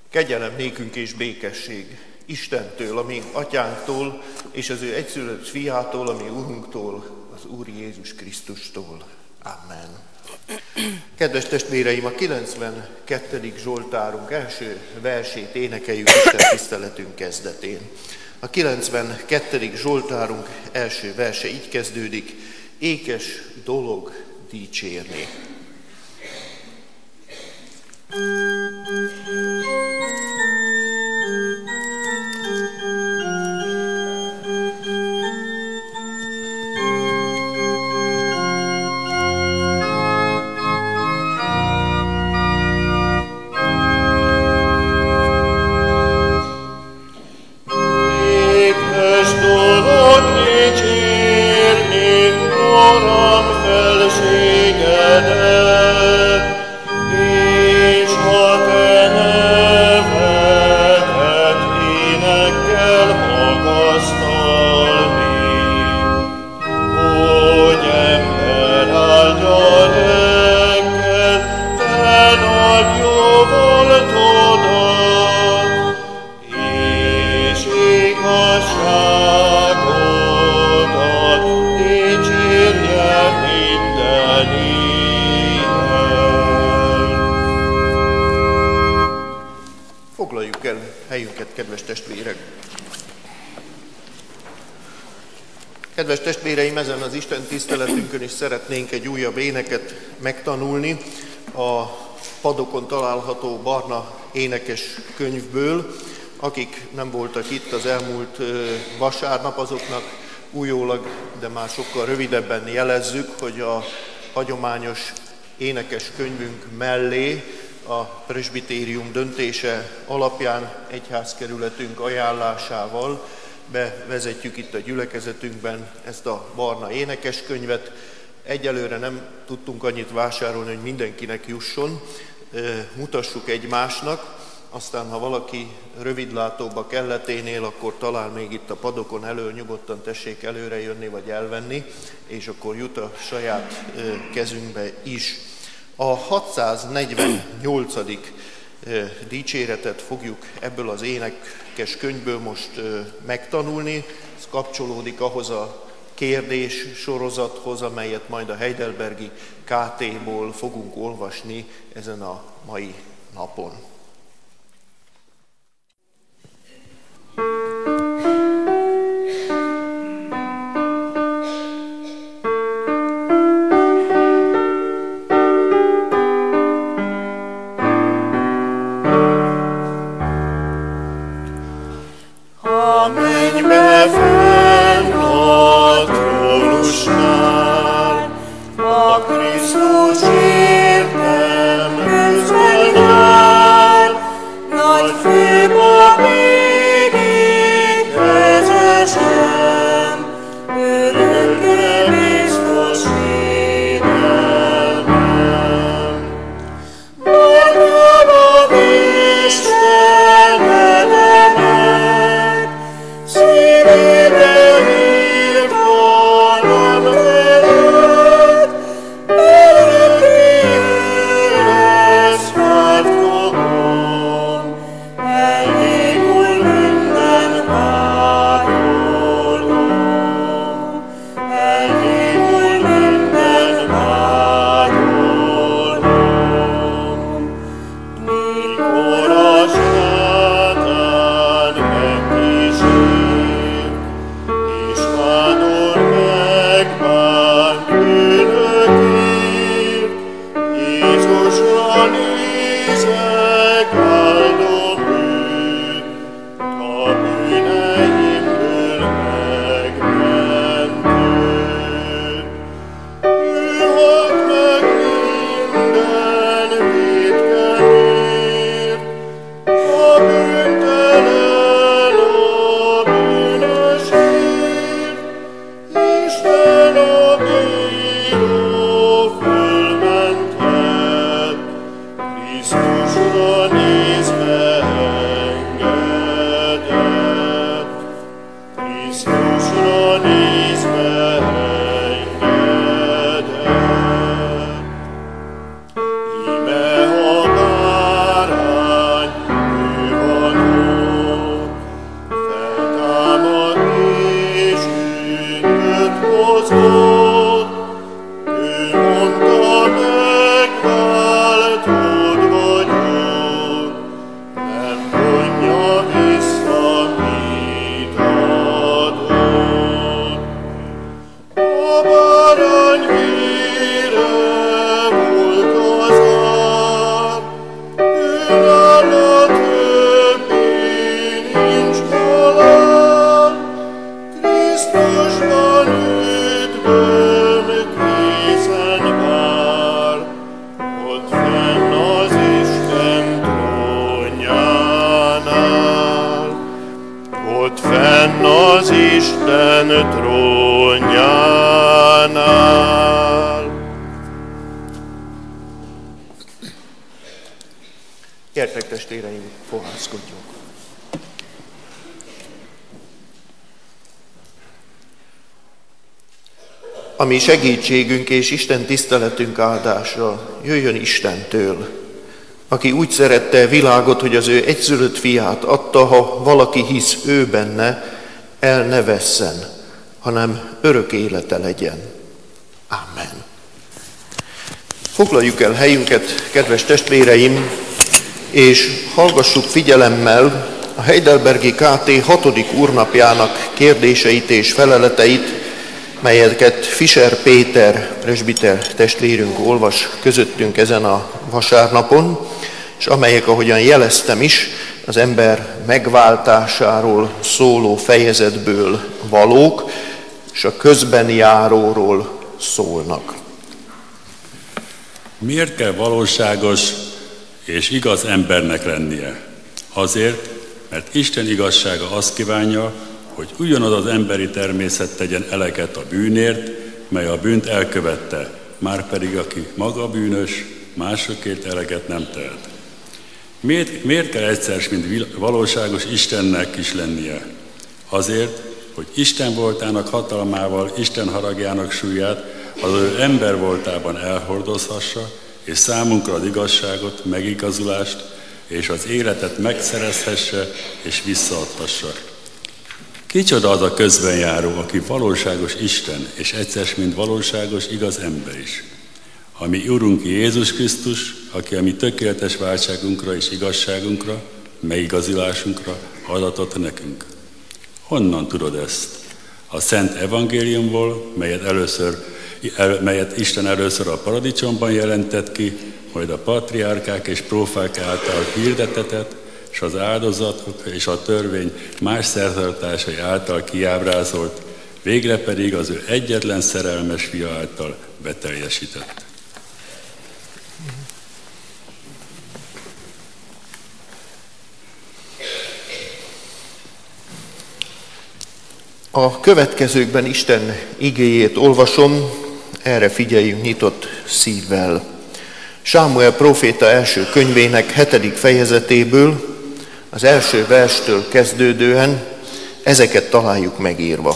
Kegyelem nékünk és békesség Istentől, a mi atyánktól, és az ő egyszülött fiától, a mi Urunktól, az Úr Jézus Krisztustól. Amen. Kedves testvéreim, a 92. Zsoltárunk első versét énekeljük Isten tiszteletünk kezdetén. A 92. Zsoltárunk első verse így kezdődik: ékes dolog dicsérni. Foglaljuk el helyünket, kedves testvérek! Kedves testvéreim, ezen az Isten tiszteletünkön is szeretnénk egy újabb éneket megtanulni a padokon található barna énekes könyvből. Akik nem voltak itt az elmúlt vasárnap, azoknak újólag, de már sokkal rövidebben jelezzük, hogy a hagyományos énekes könyvünk mellé a presbitérium döntése alapján egyházkerületünk ajánlásával bevezetjük itt a gyülekezetünkben ezt a barna énekeskönyvet. Egyelőre nem tudtunk annyit vásárolni, hogy mindenkinek jusson. Mutassuk egymásnak, aztán ha valaki rövidlátóbb a kelleténél, akkor talán még itt a padokon elől nyugodtan tessék előre jönni vagy elvenni, és akkor jut a saját kezünkbe is. A 648. dicséretet fogjuk ebből az énekes könyvből most megtanulni. Ez kapcsolódik ahhoz a kérdés sorozathoz, amelyet majd a Heidelbergi KT-ból fogunk olvasni ezen a mai napon. A Krisztus értem közben áll. Isten trónjánál. Gyertek, testvéreim, fohászkodjunk. A mi segítségünk és Isten tiszteletünk áldása jöjjön Istentől, aki úgy szerette világot, hogy az ő egyszülött fiát adta, ha valaki hisz ő benne, el ne vesszen, hanem örök élete legyen. Amen. Foglaljuk el helyünket, kedves testvéreim, és hallgassuk figyelemmel a Heidelbergi KT 6. úrnapjának kérdéseit és feleleteit, melyeket Fischer Péter presbiter testvérünk olvas közöttünk ezen a vasárnapon, és amelyek, ahogyan jeleztem is, az ember megváltásáról szóló fejezetből valók, és a közben járóról szólnak. Miért kell valóságos és igaz embernek lennie? Azért, mert Isten igazsága azt kívánja, hogy ugyanaz az emberi természet tegyen eleget a bűnért, mely a bűnt elkövette, márpedig aki maga bűnös, másokért eleget nem tehet. Miért kell egyszer, mint valóságos Istennek is lennie? Azért, hogy Isten voltának hatalmával, Isten haragjának súlyát az ő ember voltában elhordozhassa, és számunkra az igazságot, megigazulást és az életet megszerezhesse és visszaadhassa. Kicsoda az a közbenjáró, aki valóságos Isten, és egyszer, mint valóságos igaz ember is? A mi Urunk Jézus Krisztus, aki a mi tökéletes váltságunkra és igazságunkra, megigazulásunkra adatott nekünk. Honnan tudod ezt? A Szent Evangéliumból, melyet Isten először a paradicsomban jelentett ki, majd a patriárkák és prófák által hirdetetett, és az áldozatok és a törvény más szertartásai által kiábrázolt, végre pedig az ő egyetlen szerelmes fia által beteljesített. A következőkben Isten igéjét olvasom, erre figyeljünk nyitott szívvel. Sámuel próféta első könyvének 7. fejezetéből, az első verstől kezdődően ezeket találjuk megírva.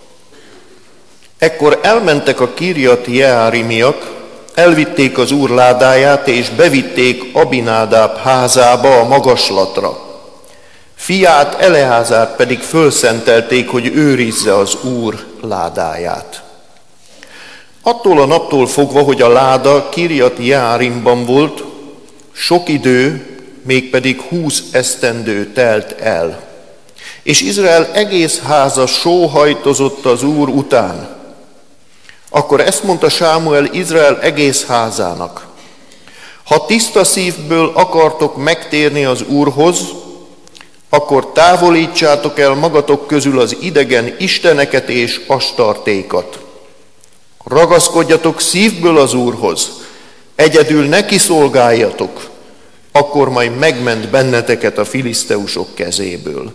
Ekkor elmentek a Kirjati Jeárimiak, elvitték az Úr ládáját, és bevitték Abinádáb házába a magaslatra. Fiát, Eleázárt pedig fölszentelték, hogy őrizze az Úr ládáját. Attól a naptól fogva, hogy a láda Kirjati Jeárimban volt, sok idő, mégpedig 20 esztendő telt el. És Izrael egész háza sóhajtozott az Úr után. Akkor ezt mondta Sámuel Izrael egész házának: ha tiszta szívből akartok megtérni az Úrhoz, akkor távolítsátok el magatok közül az idegen isteneket és astartékat. Ragaszkodjatok szívből az Úrhoz, egyedül neki szolgáljatok, akkor majd megment benneteket a filiszteusok kezéből.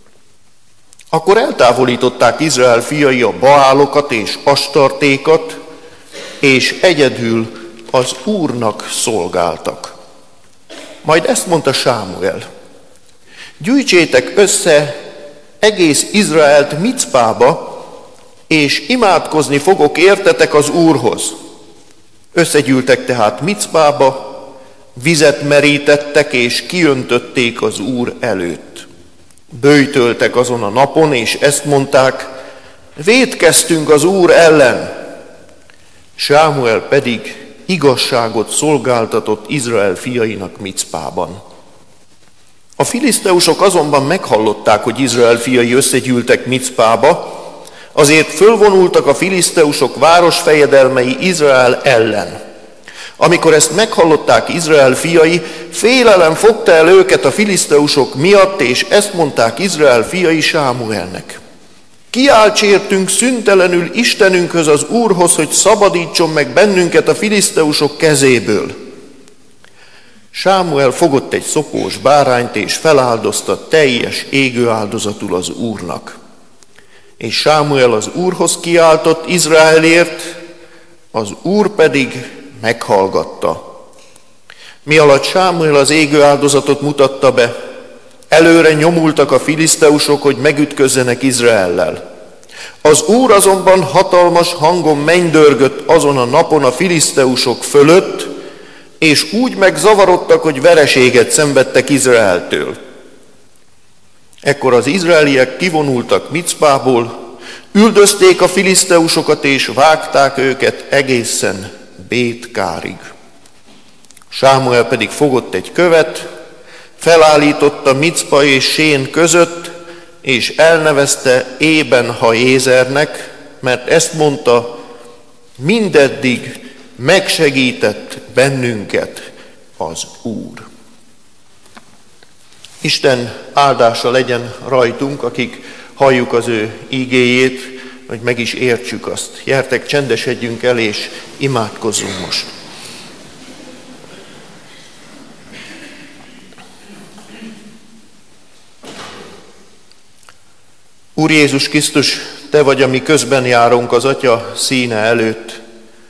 Akkor eltávolították Izrael fiai a baálokat és astartékat, és egyedül az Úrnak szolgáltak. Majd ezt mondta Sámuel: gyűjtsétek össze egész Izraelt Micpába, és imádkozni fogok értetek az Úrhoz. Összegyűltek tehát Micpába, vizet merítettek, és kiöntötték az Úr előtt. Böjtöltek azon a napon, és ezt mondták: vétkeztünk az Úr ellen. Sámuel pedig igazságot szolgáltatott Izrael fiainak Micpában. A filiszteusok azonban meghallották, hogy Izrael fiai összegyűltek Micpába, azért fölvonultak a filiszteusok városfejedelmei Izrael ellen. Amikor ezt meghallották Izrael fiai, félelem fogta el őket a filiszteusok miatt, és ezt mondták Izrael fiai Sámuelnek: kiálts értünk szüntelenül Istenünkhöz, az Úrhoz, hogy szabadítson meg bennünket a filiszteusok kezéből. Sámuel fogott egy szopós bárányt, és feláldozta teljes égő áldozatul az Úrnak. És Sámuel az Úrhoz kiáltott Izraelért, az Úr pedig meghallgatta. Mialatt Sámuel az égő áldozatot mutatta be, előre nyomultak a filiszteusok, hogy megütközzenek Izraellel. Az Úr azonban hatalmas hangon mennydörgött azon a napon a filiszteusok fölött, és úgy megzavarodtak, hogy vereséget szenvedtek Izraeltől. Ekkor az izraeliek kivonultak Micpából, üldözték a filiszteusokat és vágták őket egészen Bét-Kárig. Sámuel pedig fogott egy követ, felállította Micpa és Sén között, és elnevezte Ében-ha-ézernek, mert ezt mondta, mindeddig megsegített bennünket az Úr. Isten áldása legyen rajtunk, akik halljuk az ő ígéjét, hogy meg is értsük azt. Gyertek, csendesedjünk el és imádkozzunk most. Úr Jézus Krisztus, Te vagy, ami közben járunk az Atya színe előtt.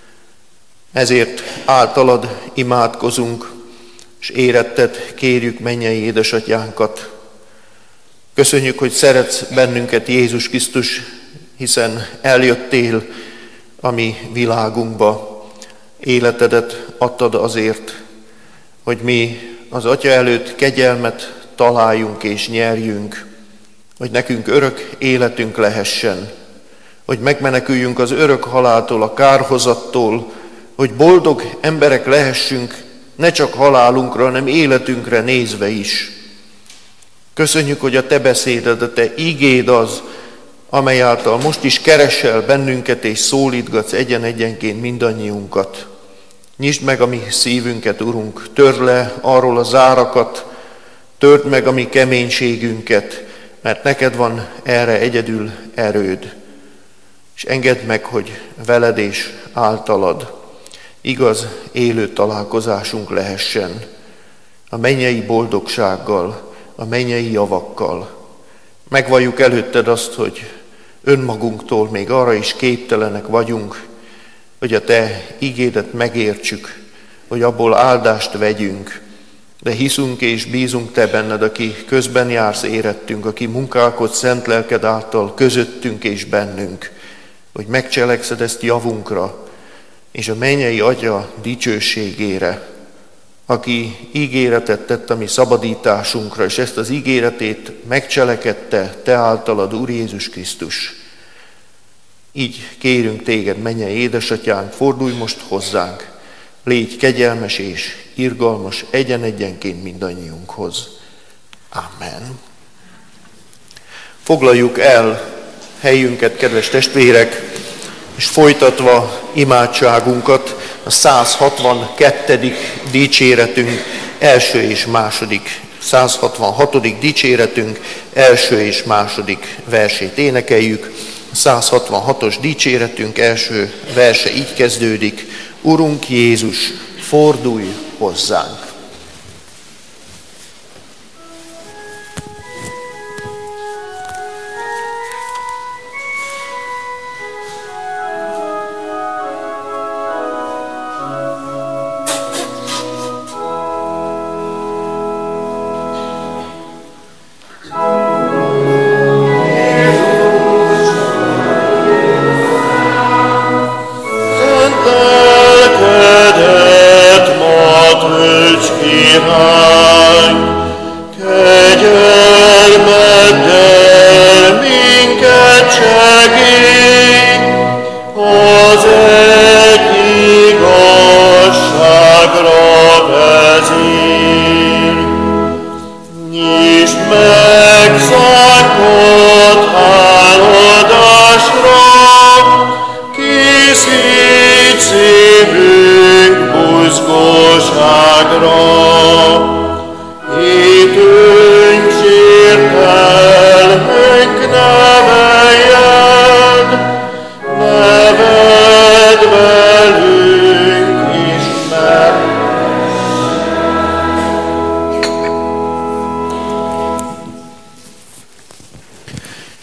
Ezért általad imádkozunk, és éretted kérjük mennyei édesatyánkat. Köszönjük, hogy szeretsz bennünket, Jézus Krisztus, hiszen eljöttél a mi világunkba. Életedet adtad azért, hogy mi az Atya előtt kegyelmet találjunk és nyerjünk, hogy nekünk örök életünk lehessen, hogy megmeneküljünk az örök haláltól, a kárhozattól, hogy boldog emberek lehessünk, ne csak halálunkra, hanem életünkre nézve is. Köszönjük, hogy a Te beszéded, a Te igéd az, amely által most is keresel bennünket és szólítgatsz egyen-egyenként mindannyiunkat. Nyisd meg a mi szívünket, Urunk, törd le arról a zárakat, törd meg a mi keménységünket, mert neked van erre egyedül erőd. És engedd meg, hogy veled és általad igaz, élő találkozásunk lehessen a mennyei boldogsággal, a mennyei javakkal. Megvalljuk előtted azt, hogy önmagunktól még arra is képtelenek vagyunk, hogy a Te igédet megértsük, hogy abból áldást vegyünk, de hiszünk és bízunk Te benned, aki közben jársz érettünk, aki munkálkodsz szent lelked által közöttünk és bennünk, hogy megcselekszed ezt javunkra, és a mennyei Atya dicsőségére, aki ígéretet tett a mi szabadításunkra, és ezt az ígéretét megcselekedte Te általad, Úr Jézus Krisztus. Így kérünk Téged, mennyei édesatyánk, fordulj most hozzánk, légy kegyelmes és irgalmas egyen-egyenként mindannyiunkhoz. Amen. Foglaljuk el helyünket, kedves testvérek, és folytatva imádságunkat, a 162. dicséretünk első és második, 166. dicséretünk első és második versét énekeljük. A 166-os dicséretünk első verse így kezdődik: Urunk Jézus, fordulj hozzánk!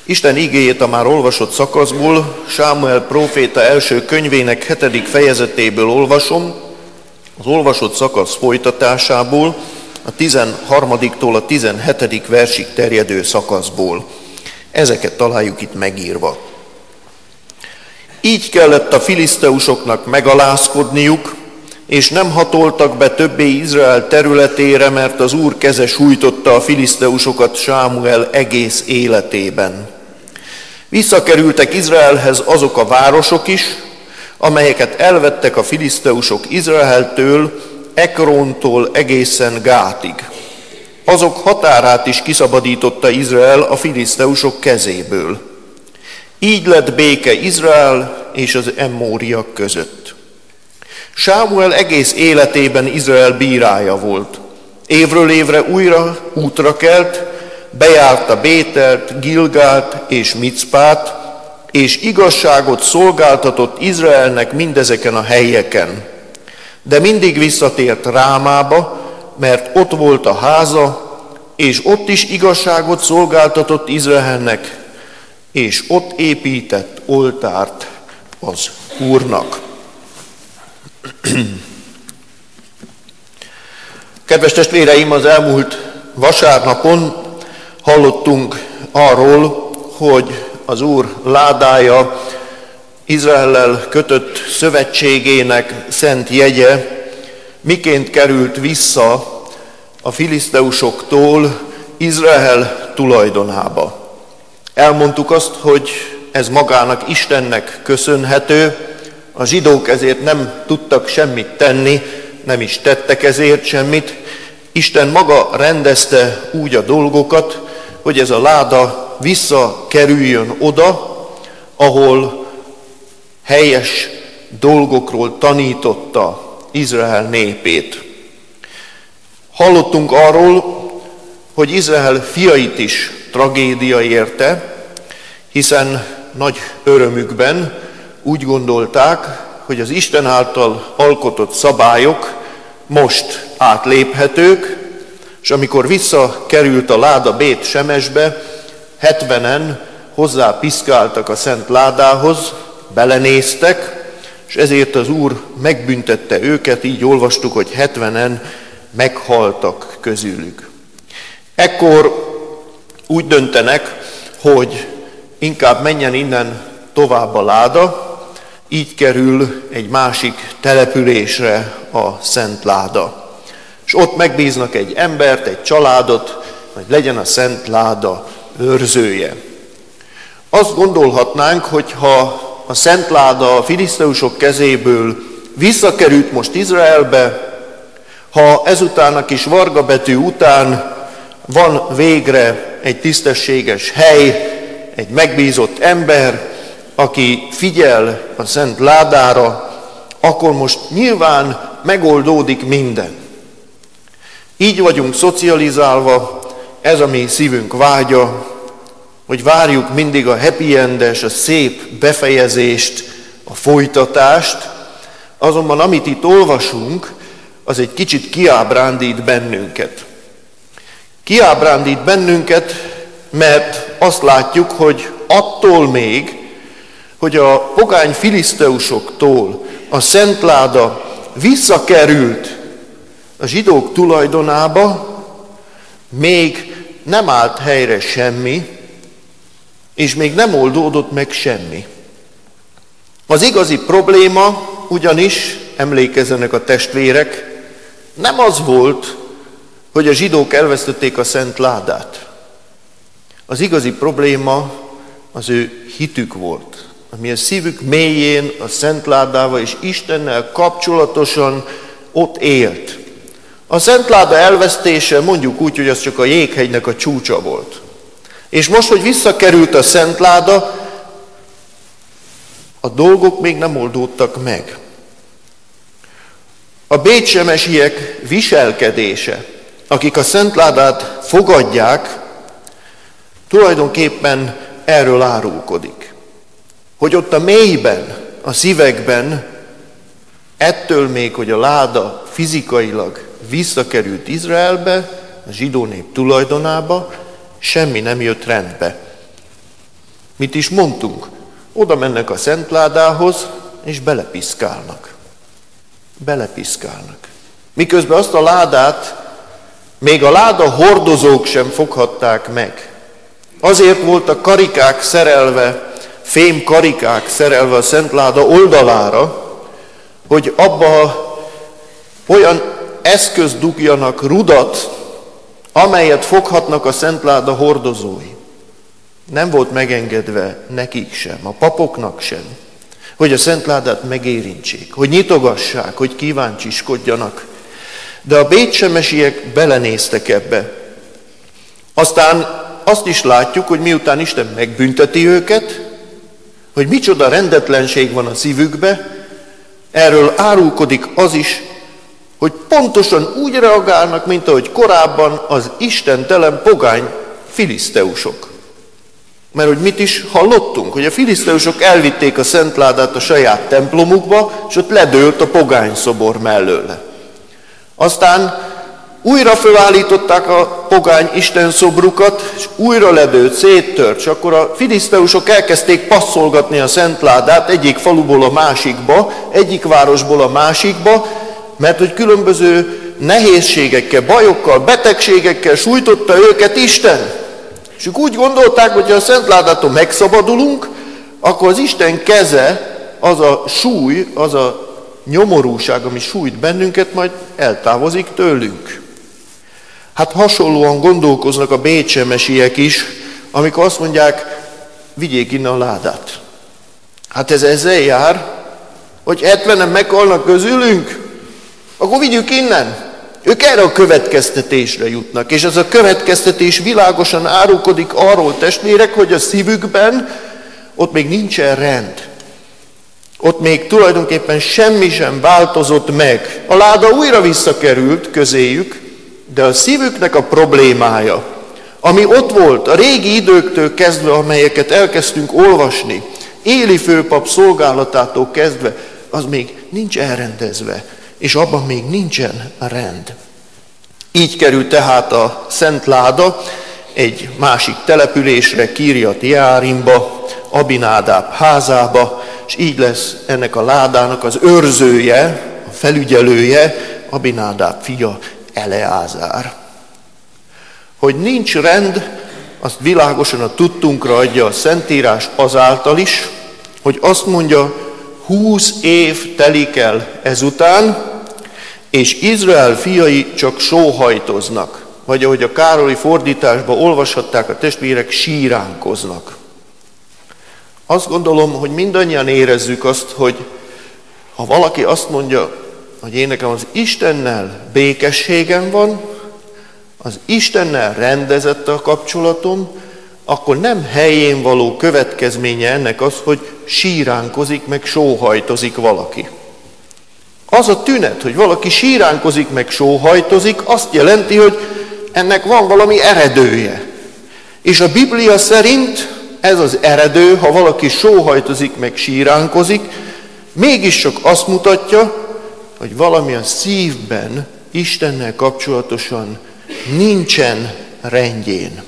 Isten igéjét a már olvasott szakaszból, Sámuel próféta első könyvének 7. fejezetéből olvasom, az olvasott szakasz folytatásából, a 13-tól a 17. versig terjedő szakaszból. Ezeket találjuk itt megírva. Így kellett a filiszteusoknak megalázkodniuk, és nem hatoltak be többé Izrael területére, mert az Úr keze sújtotta a filiszteusokat Sámuel egész életében. Visszakerültek Izraelhez azok a városok is, amelyeket elvettek a filiszteusok Izraeltől, Ekrontól egészen Gátig. Azok határát is kiszabadította Izrael a filiszteusok kezéből. Így lett béke Izrael és az emmóriak között. Sámuel egész életében Izrael bírája volt. Évről évre újra útra kelt, bejárta Bételt, Gilgált és Micpát, és igazságot szolgáltatott Izraelnek mindezeken a helyeken. De mindig visszatért Rámába, mert ott volt a háza, és ott is igazságot szolgáltatott Izraelnek, és ott épített oltárt az Úrnak. Kedves testvéreim, az elmúlt vasárnapon hallottunk arról, hogy az Úr ládája, Izraellel kötött szövetségének szent jegye miként került vissza a filiszteusoktól Izrael tulajdonába. Elmondtuk azt, hogy ez magának Istennek köszönhető, a zsidók ezért nem tudtak semmit tenni, nem is tettek ezért semmit. Isten maga rendezte úgy a dolgokat, hogy ez a láda visszakerüljön oda, ahol helyes dolgokról tanította Izrael népét. Hallottunk arról, hogy Izrael fiait is tragédia érte, hiszen nagy örömükben úgy gondolták, hogy az Isten által alkotott szabályok most átléphetők, és amikor visszakerült a láda Bét Semesbe, 70-en hozzá piszkáltak a szent ládához, belenéztek, és ezért az Úr megbüntette őket, így olvastuk, hogy 70-en meghaltak közülük. Ekkor úgy döntenek, hogy inkább menjen innen tovább a láda, így kerül egy másik településre a szent láda. És ott megbíznak egy embert, egy családot, hogy legyen a szent láda őrzője. Azt gondolhatnánk, hogy ha a szent láda a filiszteusok kezéből visszakerült most Izraelbe, ha ezután a kis varga betű után van végre egy tisztességes hely, egy megbízott ember, aki figyel a szent ládára, akkor most nyilván megoldódik minden. Így vagyunk szocializálva, ez a mi szívünk vágya, hogy várjuk mindig a happy endes, a szép befejezést, a folytatást, azonban amit itt olvasunk, az egy kicsit kiábrándít bennünket. Kiábrándít bennünket, mert azt látjuk, hogy attól még, hogy a pogány filiszteusoktól a szent láda visszakerült a zsidók tulajdonába, még nem állt helyre semmi, és még nem oldódott meg semmi. Az igazi probléma ugyanis, emlékezzenek a testvérek, nem az volt, hogy a zsidók elvesztették a szent ládát. Az igazi probléma az ő hitük volt, ami a szívük mélyén a szent ládával és Istennel kapcsolatosan ott élt. A szent láda elvesztése, mondjuk úgy, hogy az csak a jéghegynek a csúcsa volt. És most, hogy visszakerült a szent láda, a dolgok még nem oldódtak meg. A bétsemesiek viselkedése, akik a szent ládát fogadják, tulajdonképpen erről árulkodik. Hogy ott a mélyben, a szívekben, ettől még, hogy a láda fizikailag visszakerült Izraelbe, a zsidó nép tulajdonába, semmi nem jött rendbe. Mit is mondtunk? Oda mennek a szentládához, és belepiszkálnak. Belepiszkálnak. Miközben azt a ládát még a láda hordozók sem foghatták meg. Azért voltak karikák szerelve, fém karikák szerelve a szentláda oldalára, hogy abba olyan eszközt dugjanak, rudat, amelyet foghatnak a szentláda hordozói. Nem volt megengedve nekik sem, a papoknak sem, hogy a szentládát megérintsék, hogy nyitogassák, hogy kíváncsiskodjanak. De a bécsemesiek belenéztek ebbe. Aztán azt is látjuk, hogy miután Isten megbünteti őket, hogy micsoda rendetlenség van a szívükbe, erről árulkodik az is, hogy pontosan úgy reagálnak, mint ahogy korábban az istentelen pogány filiszteusok. Mert hogy mit is hallottunk, hogy a filiszteusok elvitték a szentládát a saját templomukba, és ott ledőlt a pogány szobor mellőle. Aztán újra felállították a pogány istenszobrukat, és újra ledőlt, széttört, és akkor a filiszteusok elkezdték passzolgatni a szentládát egyik faluból a másikba, egyik városból a másikba, mert hogy különböző nehézségekkel, bajokkal, betegségekkel sújtotta őket Isten. És ők úgy gondolták, hogy ha a szentládától megszabadulunk, akkor az Isten keze, az a súly, az a nyomorúság, ami sújt bennünket, majd eltávozik tőlünk. Hát hasonlóan gondolkoznak a bécsemesiek is, amikor azt mondják, vigyék innen a ládát. Hát ez ezzel jár, hogy 70-en meghalnak közülünk, akkor vigyük innen. Ők erre a következtetésre jutnak, és ez a következtetés világosan árulkodik arról, testvérek, hogy a szívükben ott még nincsen rend. Ott még tulajdonképpen semmi sem változott meg. A láda újra visszakerült közéjük, de a szívüknek a problémája, ami ott volt a régi időktől kezdve, amelyeket elkezdtünk olvasni, Éli főpap szolgálatától kezdve, az még nincs elrendezve, és abban még nincsen rend. Így került tehát a szent láda egy másik településre, Kirjat Jeárimba, Abinádáb házába, és így lesz ennek a ládának az őrzője, a felügyelője, Abinádáb fia, Eleázár. Hogy nincs rend, azt világosan a tudtunkra adja a Szentírás azáltal is, hogy azt mondja, 20 év telik el ezután, és Izrael fiai csak sóhajtoznak, vagy ahogy a Károli fordításban olvashatták a testvérek, síránkoznak. Azt gondolom, hogy mindannyian érezzük azt, hogy ha valaki azt mondja, hogy én nekem az Istennel békességem van, az Istennel rendezett a kapcsolatom, akkor nem helyén való következménye ennek az, hogy síránkozik, meg sóhajtozik valaki. Az a tünet, hogy valaki síránkozik, meg sóhajtozik, azt jelenti, hogy ennek van valami eredője. És a Biblia szerint ez az eredő, ha valaki sóhajtozik, meg síránkozik, mégiscsak azt mutatja, hogy valami a szívben Istennel kapcsolatosan nincsen rendjén.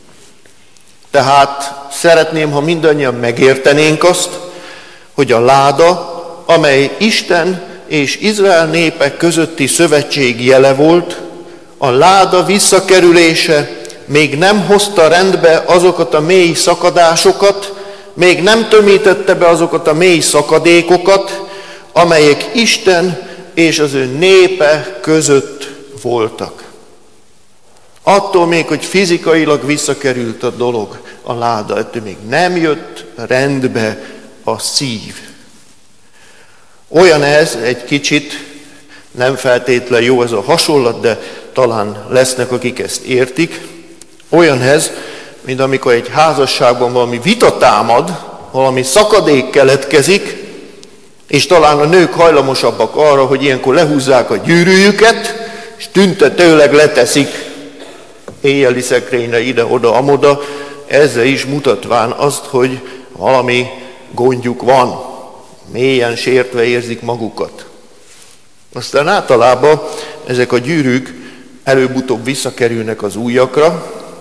Tehát szeretném, ha mindannyian megértenénk azt, hogy a láda, amely Isten és Izrael népe közötti szövetség jele volt, a láda visszakerülése még nem hozta rendbe azokat a mély szakadásokat, még nem tömítette be azokat a mély szakadékokat, amelyek Isten és az ő népe között voltak. Attól még, hogy fizikailag visszakerült a dolog, a láda, ettől még nem jött rendbe a szív. Olyan ez egy kicsit, nem feltétlen jó ez a hasonlat, de talán lesznek, akik ezt értik. Olyan ez, mint amikor egy házasságban valami vita támad, valami szakadék keletkezik, és talán a nők hajlamosabbak arra, hogy ilyenkor lehúzzák a gyűrűjüket, és tüntetőleg leteszik éjjeli szekrényre ide-oda, amoda, ezzel is mutatván azt, hogy valami gondjuk van, mélyen sértve érzik magukat. Aztán általában ezek a gyűrűk előbb-utóbb visszakerülnek az ujjakra,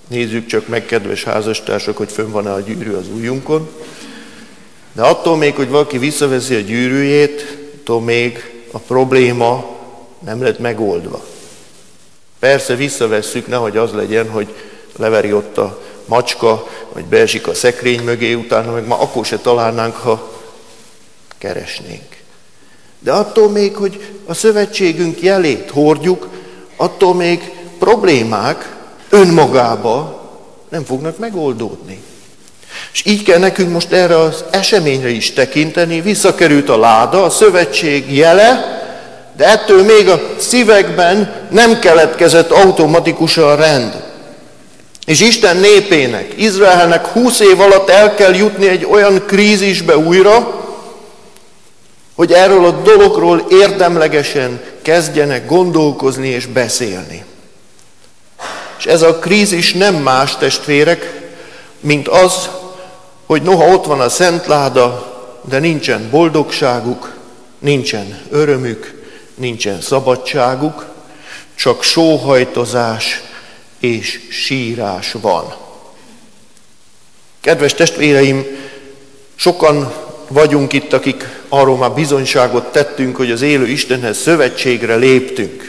Nézzük csak meg, kedves házastársak, hogy fönn van-e a gyűrű az ujjunkon. De attól még, hogy valaki visszaveszi a gyűrűjét, attól még a probléma nem lett megoldva. Persze visszavesszük, nehogy az legyen, hogy leveri ott a macska, vagy beesik a szekrény mögé, utána meg már akkor se találnánk, ha keresnénk. De attól még, hogy a szövetségünk jelét hordjuk, attól még problémák önmagába nem fognak megoldódni. És így kell nekünk most erre az eseményre is tekinteni, visszakerült a láda, a szövetség jele, de ettől még a szívekben nem keletkezett automatikusan rend. És Isten népének, Izraelnek 20 év alatt el kell jutni egy olyan krízisbe újra, hogy erről a dologról érdemlegesen kezdjenek gondolkozni és beszélni. És ez a krízis nem más, testvérek, mint az, hogy noha ott van a szentláda, de nincsen boldogságuk, nincsen örömük, nincsen szabadságuk, csak sóhajtozás és sírás van. Kedves testvéreim, sokan vagyunk itt, akik arról már bizonyságot tettünk, hogy az élő Istenhez szövetségre léptünk.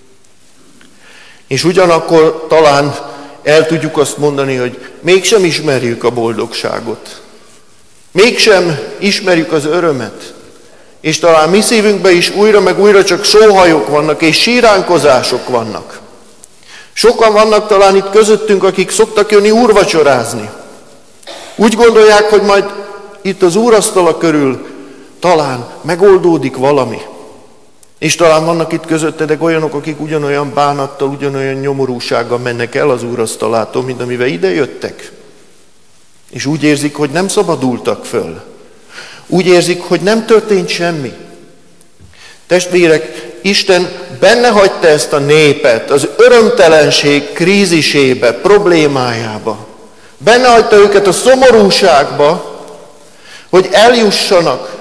És ugyanakkor talán el tudjuk azt mondani, hogy mégsem ismerjük a boldogságot. Mégsem ismerjük az örömet. És talán mi szívünkben is újra meg újra csak sóhajok vannak, és síránkozások vannak. Sokan vannak talán itt közöttünk, akik szoktak jönni úrvacsorázni. Úgy gondolják, hogy majd itt az úrasztala körül talán megoldódik valami. És talán vannak itt közöttetek olyanok, akik ugyanolyan bánattal, ugyanolyan nyomorúsággal mennek el az úrasztalától, mint amivel ide jöttek. És úgy érzik, hogy nem szabadultak föl. Úgy érzik, hogy nem történt semmi. Testvérek, Isten benne hagyta ezt a népet az örömtelenség krízisébe, problémájába. Benne hagyta őket a szomorúságba, hogy eljussanak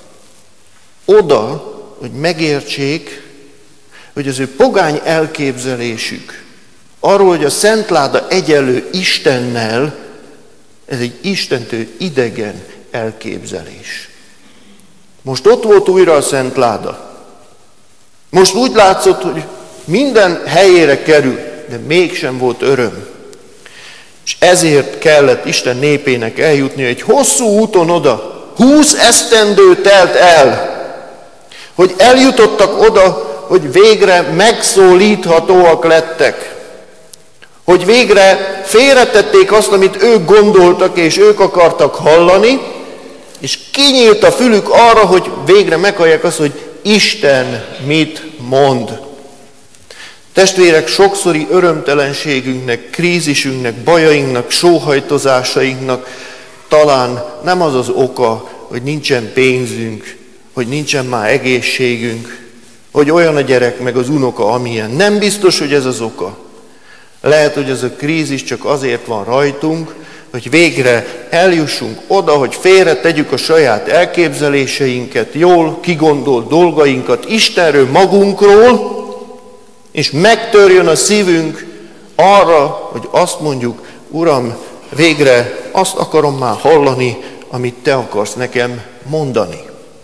oda, hogy megértsék, hogy az ő pogány elképzelésük arról, hogy a szentláda egyenlő Istennel, ez egy Istentől idegen elképzelés. Most ott volt újra a szentláda. Most úgy látszott, hogy minden helyére kerül, de mégsem volt öröm. És ezért kellett Isten népének eljutni egy hosszú úton oda. 20 esztendő telt el, hogy eljutottak oda, hogy végre megszólíthatóak lettek. Hogy végre félretették azt, amit ők gondoltak, és ők akartak hallani, és kinyílt a fülük arra, hogy végre meghallják azt, hogy Isten mit mond. Testvérek, sokszori örömtelenségünknek, krízisünknek, bajainknak, sóhajtozásainknak talán nem az az oka, hogy nincsen pénzünk, hogy nincsen már egészségünk, hogy olyan a gyerek meg az unoka, amilyen. Nem biztos, hogy ez az oka. Lehet, hogy ez a krízis csak azért van rajtunk, hogy végre eljussunk oda, hogy félre tegyük a saját elképzeléseinket, jól kigondolt dolgainkat Istenről, magunkról, és megtörjön a szívünk arra, hogy azt mondjuk, Uram, végre azt akarom már hallani, amit Te akarsz nekem mondani.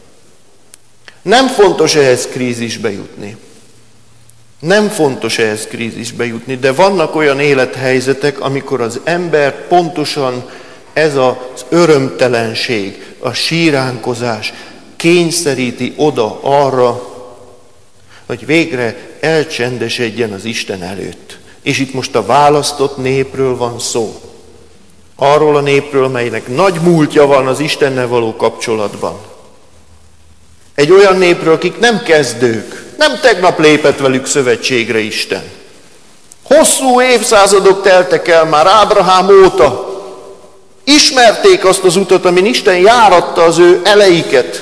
Nem fontos ehhez krízisbe jutni. Nem fontos ehhez krízisbe jutni, de vannak olyan élethelyzetek, amikor az ember pontosan ez az örömtelenség, a síránkozás kényszeríti oda arra, hogy végre elcsendesedjen az Isten előtt. És itt most a választott népről van szó. Arról a népről, melynek nagy múltja van az Istennel való kapcsolatban. Egy olyan népről, akik nem kezdők, nem tegnap lépett velük szövetségre Isten. Hosszú évszázadok teltek el már Ábrahám óta. Ismerték azt az utat, amin Isten járatta az ő eleiket.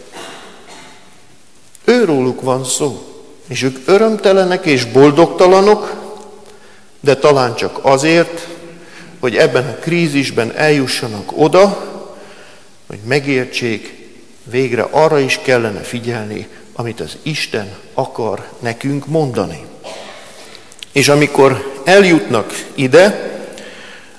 Őróluk van szó. És ők örömtelenek és boldogtalanok, de talán csak azért, hogy ebben a krízisben eljussanak oda, hogy megértsék, végre arra is kellene figyelni, amit az Isten akar nekünk mondani. És amikor eljutnak ide,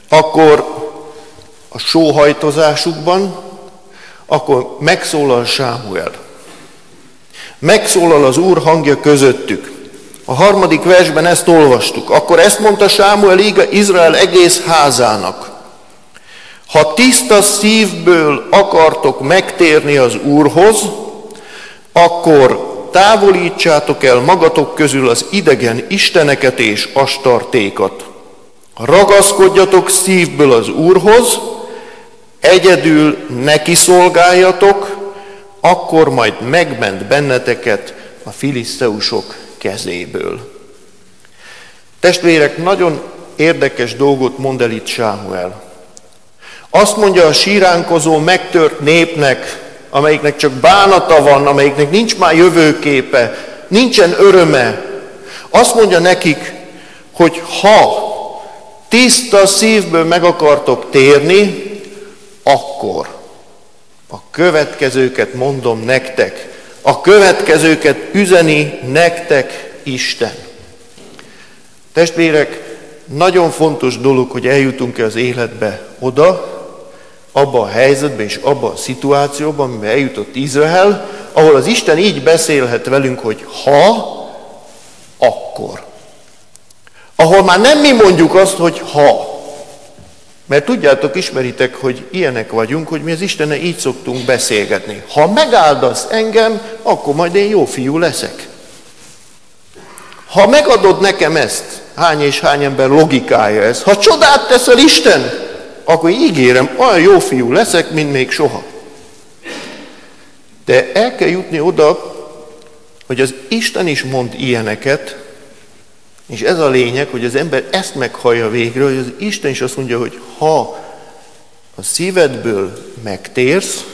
akkor a sóhajtozásukban, akkor megszólal Sámuel. Megszólal az Úr hangja közöttük. A 3. versben ezt olvastuk. Akkor ezt mondta Sámuel Izrael egész házának. Ha tiszta szívből akartok megtérni az Úrhoz, akkor távolítsátok el magatok közül az idegen isteneket és astartékat. Ragaszkodjatok szívből az Úrhoz, egyedül neki szolgáljatok, akkor majd megment benneteket a filiszteusok kezéből. Testvérek, nagyon érdekes dolgot mond el itt Sámuel. Azt mondja a síránkozó, megtört népnek, amelyiknek csak bánata van, amelyiknek nincs már jövőképe, nincsen öröme. Azt mondja nekik, hogy ha tiszta szívből meg akartok térni, akkor a következőket mondom nektek. A következőket üzeni nektek Isten. Testvérek, nagyon fontos dolog, hogy eljutunk-e az életbe oda, abba a helyzetbe és abba a szituációban, amiben eljutott Izrael, ahol az Isten így beszélhet velünk, hogy ha, akkor. Ahol már nem mi mondjuk azt, hogy ha. Mert tudjátok, ismeritek, hogy ilyenek vagyunk, hogy mi az Istennel így szoktunk beszélgetni. Ha megáldasz engem, akkor majd én jó fiú leszek. Ha megadod nekem ezt, hány és hány ember logikája ez, ha csodát teszel Isten, akkor ígérem, olyan jó fiú leszek, mint még soha. De el kell jutni oda, hogy az Isten is mond ilyeneket, és ez a lényeg, hogy az ember ezt meghallja végre, hogy az Isten is azt mondja, hogy ha a szívedből megtérsz,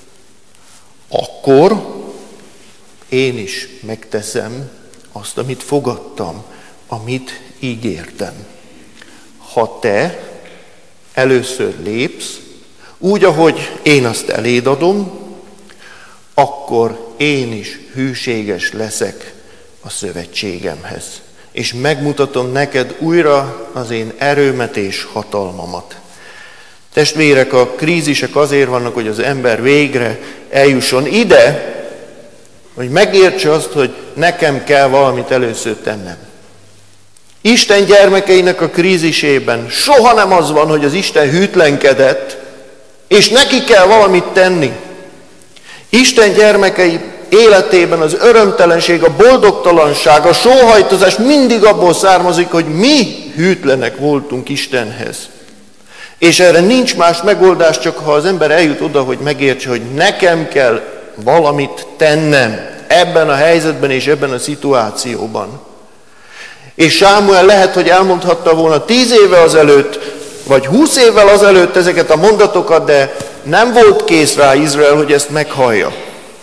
akkor én is megteszem azt, amit fogadtam, amit ígértem. Ha te először lépsz, úgy, ahogy én azt eléd adom, akkor én is hűséges leszek a szövetségemhez. És megmutatom neked újra az én erőmet és hatalmamat. Testvérek, a krízisek azért vannak, hogy az ember végre eljusson ide, hogy megértse azt, hogy nekem kell valamit először tennem. Isten gyermekeinek a krízisében soha nem az van, hogy az Isten hűtlenkedett, és neki kell valamit tenni. Isten gyermekei életében az örömtelenség, a boldogtalanság, a sóhajtozás mindig abból származik, hogy mi hűtlenek voltunk Istenhez. És erre nincs más megoldás, csak ha az ember eljut oda, hogy megértse, hogy nekem kell valamit tennem ebben a helyzetben és ebben a szituációban. És Sámuel lehet, hogy elmondhatta volna 10 évvel azelőtt, vagy 20 évvel azelőtt ezeket a mondatokat, de nem volt kész rá Izrael, hogy ezt meghallja.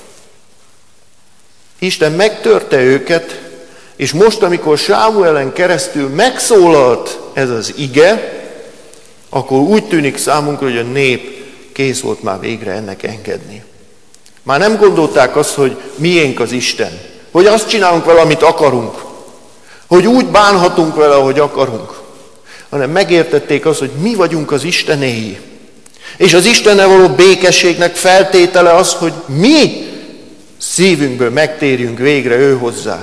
Isten megtörte őket, és most, amikor Sámuelen keresztül megszólalt ez az ige, akkor úgy tűnik számunkra, hogy a nép kész volt már végre ennek engedni. Már nem gondolták azt, hogy miénk az Isten, hogy azt csinálunk vele, amit akarunk, hogy úgy bánhatunk vele, ahogy akarunk, hanem megértették azt, hogy mi vagyunk az Istenéi. És az Istennel való békességnek feltétele az, hogy mi szívünkből megtérjünk végre ő hozzá.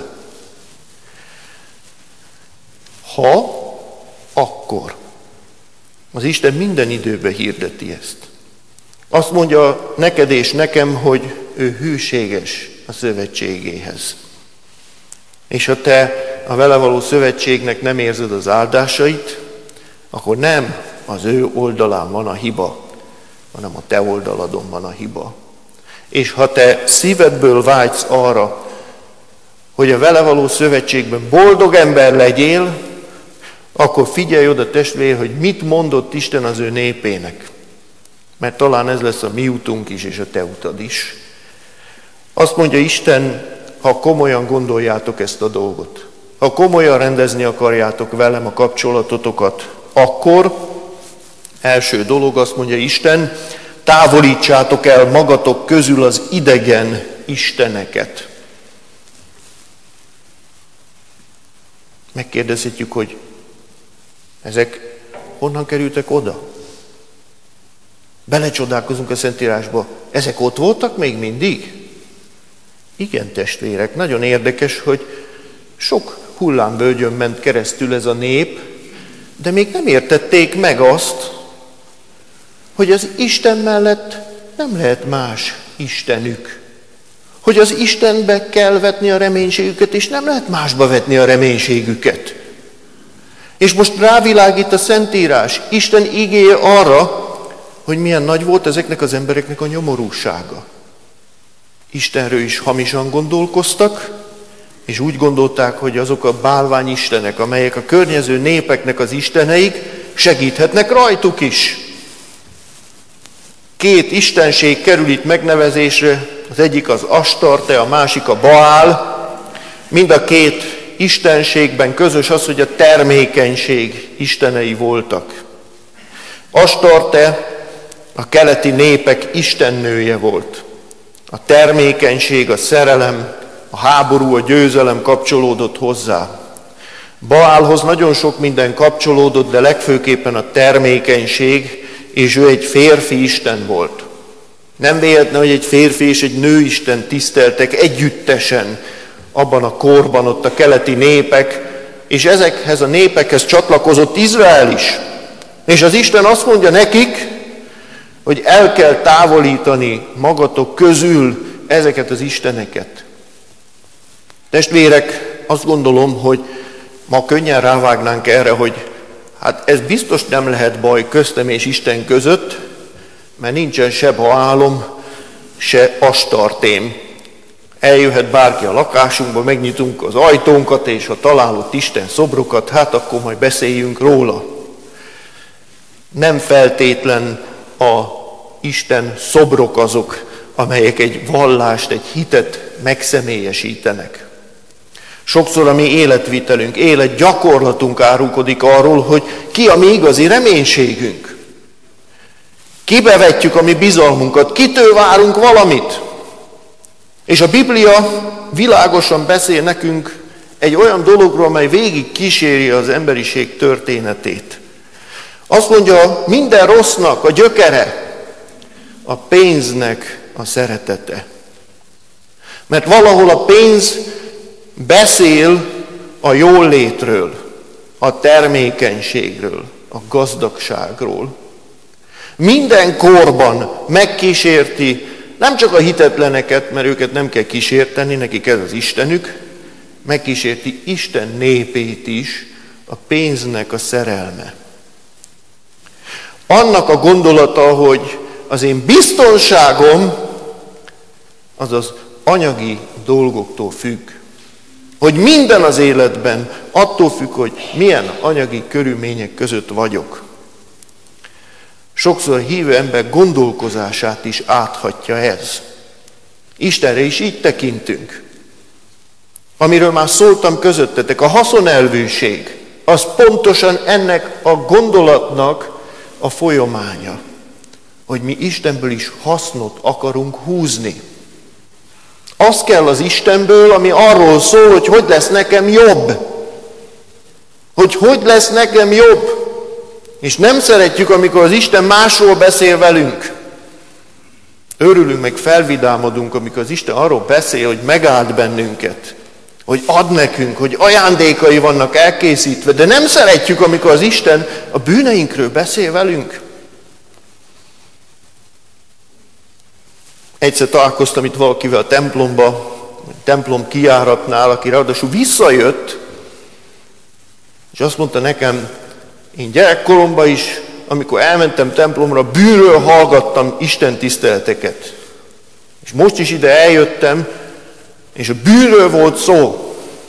Ha, akkor. Az Isten minden időben hirdeti ezt. Azt mondja neked és nekem, hogy ő hűséges a szövetségéhez. És ha te a vele való szövetségnek nem érzed az áldásait, akkor nem az ő oldalán van a hiba, hanem a te oldaladon van a hiba. És ha te szívedből vágysz arra, hogy a vele való szövetségben boldog ember legyél, akkor figyelj oda, testvér, hogy mit mondott Isten az ő népének. Mert talán ez lesz a mi utunk is, és a te utad is. Azt mondja Isten, ha komolyan gondoljátok ezt a dolgot, ha komolyan rendezni akarjátok velem a kapcsolatotokat, akkor első dolog, azt mondja Isten, távolítsátok el magatok közül az idegen isteneket. Megkérdezhetjük, hogy ezek honnan kerültek oda? Belecsodálkozunk a Szentírásba. Ezek ott voltak még mindig? Igen, testvérek, nagyon érdekes, hogy sok hullámvölgyön ment keresztül ez a nép, de még nem értették meg azt, hogy az Isten mellett nem lehet más istenük. Hogy az Istenbe kell vetni a reménységüket, és nem lehet másba vetni a reménységüket. És most rávilágít a Szentírás, Isten igéje arra, hogy milyen nagy volt ezeknek az embereknek a nyomorúsága. Istenről is hamisan gondolkoztak, és úgy gondolták, hogy azok a bálványistenek, amelyek a környező népeknek az isteneik, segíthetnek rajtuk is. 2 istenség kerül itt megnevezésre, az egyik az Astarte, a másik a Baál. Mind a 2 istenségben közös az, hogy a termékenység istenei voltak. Astarte a keleti népek istennője volt. A termékenység, a szerelem, a háború, a győzelem kapcsolódott hozzá. Baálhoz nagyon sok minden kapcsolódott, de legfőképpen a termékenység, és ő egy férfi isten volt. Nem véletlen, hogy egy férfi és egy nőisten tiszteltek együttesen abban a korban, ott a keleti népek, és ezekhez a népekhez csatlakozott Izrael is. És az Isten azt mondja nekik, hogy el kell távolítani magatok közül ezeket az isteneket. Testvérek, azt gondolom, hogy ma könnyen rávágnánk erre, hogy hát ez biztos nem lehet baj köztem és Isten között, mert nincsen se Baálom, se Astartém. Eljöhet bárki a lakásunkba, megnyitunk az ajtónkat, és ha találott Isten szobrokat, hát akkor majd beszéljünk róla. Nem feltétlen a Isten szobrok azok, amelyek egy vallást, egy hitet megszemélyesítenek. Sokszor a mi életvitelünk, életgyakorlatunk árulkodik arról, hogy ki a mi igazi reménységünk. Kibe vetjük a mi bizalmunkat, kitől várunk valamit. És a Biblia világosan beszél nekünk egy olyan dologról, amely végig kíséri az emberiség történetét. Azt mondja, minden rossznak a gyökere a pénznek a szeretete. Mert valahol a pénz beszél a jólétről, a termékenységről, a gazdagságról. Minden korban megkísérti nem csak a hitetleneket, mert őket nem kell kísérteni, nekik ez az Istenük, megkísérti Isten népét is a pénznek a szerelme. Annak a gondolata, hogy az én biztonságom az az anyagi dolgoktól függ. Hogy minden az életben attól függ, hogy milyen anyagi körülmények között vagyok. Sokszor a hívő ember gondolkozását is áthatja ez. Istenre is így tekintünk. Amiről már szóltam közöttetek, a haszonelvűség, az pontosan ennek a gondolatnak a folyamánya. Hogy mi Istenből is hasznot akarunk húzni. Az kell az Istenből, ami arról szól, hogy hogy lesz nekem jobb. Hogy lesz nekem jobb. És nem szeretjük, amikor az Isten másról beszél velünk. Örülünk, meg felvidámodunk, amikor az Isten arról beszél, hogy megáld bennünket. Hogy ad nekünk, hogy ajándékai vannak elkészítve. De nem szeretjük, amikor az Isten a bűneinkről beszél velünk. Egyszer találkoztam itt valakivel a templom kijáratnál, aki ráadásul visszajött, és azt mondta nekem, én gyerekkoromban is, amikor elmentem templomra, bűnről hallgattam Isten tiszteleteket. És most is ide eljöttem, és a bűnről volt szó.